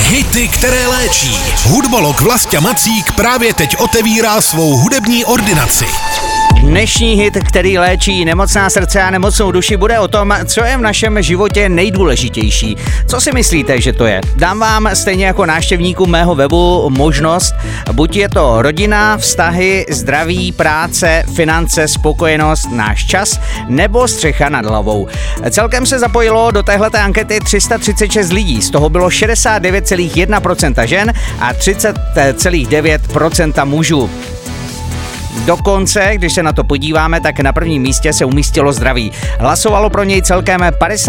Hity, které léčí. Hudbolog Vlastě Macík právě teď otevírá svou hudební ordinaci. Dnešní hit, který léčí nemocná srdce a nemocnou duši, bude o tom, co je v našem životě nejdůležitější. Co si myslíte, že to je? Dám vám stejně jako návštěvníkům mého webu možnost, buď je to rodina, vztahy, zdraví, práce, finance, spokojenost, náš čas nebo střecha nad hlavou. Celkem se zapojilo do téhleté ankety 336 lidí, z toho bylo 69,1% žen a 30,9% mužů. Dokonce, když se na to podíváme, tak na prvním místě se umístilo zdraví. Hlasovalo pro něj celkem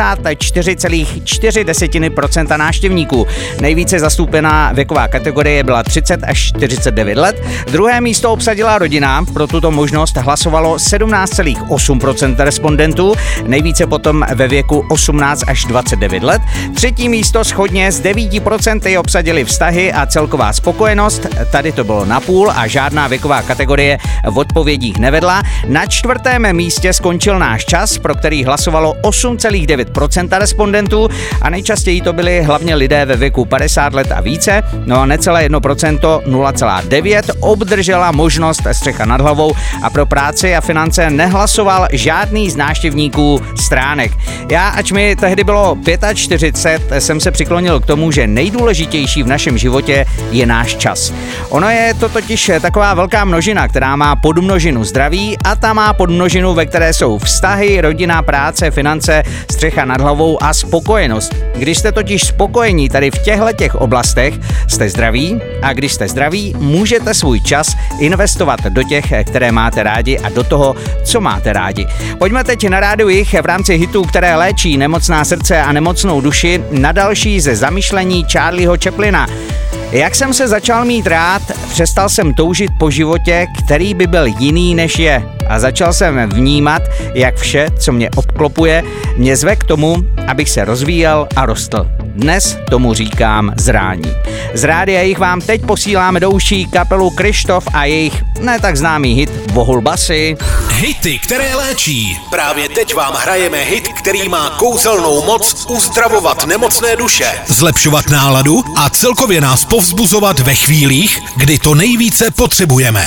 54,4% návštěvníků. Nejvíce zastoupená věková kategorie byla 30 až 49 let. Druhé místo obsadila rodina, pro tuto možnost hlasovalo 17,8% respondentů, nejvíce potom ve věku 18 až 29 let. Třetí místo shodně s 9% obsadili vztahy a celková spokojenost, tady to bylo napůl a žádná věková kategorie v odpovědích nevedla. Na čtvrtém místě skončil náš čas, pro který hlasovalo 8,9% respondentů a nejčastěji to byli hlavně lidé ve věku 50 let a více, no a necelé 1%, 0,9% obdržela možnost střecha nad hlavou a pro práci a finance nehlasoval žádný z návštěvníků stránek. Já, ač mi tehdy bylo 45, jsem se přiklonil k tomu, že nejdůležitější v našem životě je náš čas. Ono je to totiž taková velká množina, která má podmnožinu zdraví a ta má podmnožinu, ve které jsou vztahy, rodina, práce, finance, střecha nad hlavou a spokojenost. Když jste totiž spokojení tady v těchto oblastech, jste zdraví a když jste zdraví, můžete svůj čas investovat do těch, které máte rádi a do toho, co máte rádi. Pojďme teď na Rádiu Jich v rámci hitů, které léčí nemocná srdce a nemocnou duši, na další ze zamyšlení Charlieho Chaplina. Jak jsem se začal mít rád, přestal jsem toužit po životě, který by byl jiný než je. A začal jsem vnímat, jak vše, co mě obklopuje, mě zve k tomu, abych se rozvíjel a rostl. Dnes tomu říkám zrání. Z Rádia Jich vám teď posíláme do uší kapelu Krištof a jejich ne tak známý hit Vohul basy. Hity, které léčí. Právě teď vám hrajeme hit, který má kouzelnou moc uzdravovat nemocné duše, zlepšovat náladu a celkově nás povzbuzovat ve chvílích, kdy to nejvíce potřebujeme.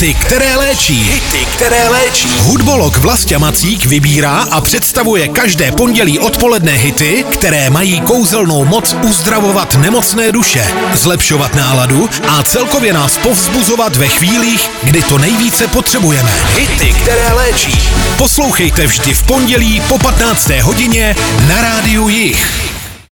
Hity, které léčí. Hity, které léčí. Hudbolog Vlastě Macík vybírá a představuje každé pondělí odpoledne hity, které mají kouzelnou moc uzdravovat nemocné duše, zlepšovat náladu a celkově nás povzbuzovat ve chvílích, kdy to nejvíce potřebujeme. Hity, které léčí. Poslouchejte vždy v pondělí po 15. hodině na Rádiu Jich.